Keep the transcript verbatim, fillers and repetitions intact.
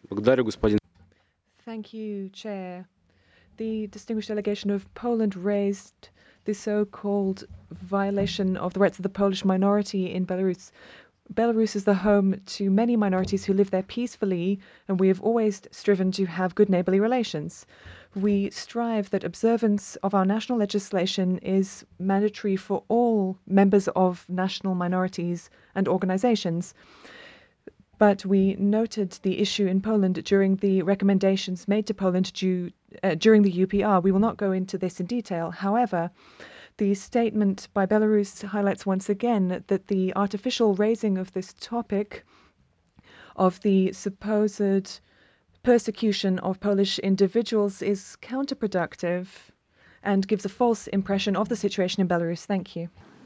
Благодарю, господин. Thank you, Chair. The distinguished delegation of Poland raised the so-called violation of the rights of the Polish minority in Belarus. Belarus is the home to many minorities who live there peacefully, and we have always striven to have good neighborly relations. We strive that observance of our national legislation is mandatory for all members of national minorities and organizations. But we noted the issue in Poland during the recommendations made to Poland due, uh, during the U P R. We will not go into this in detail. However, the statement by Belarus highlights once again that the artificial raising of this topic of the supposed persecution of Polish individuals is counterproductive and gives a false impression of the situation in Belarus. Thank you.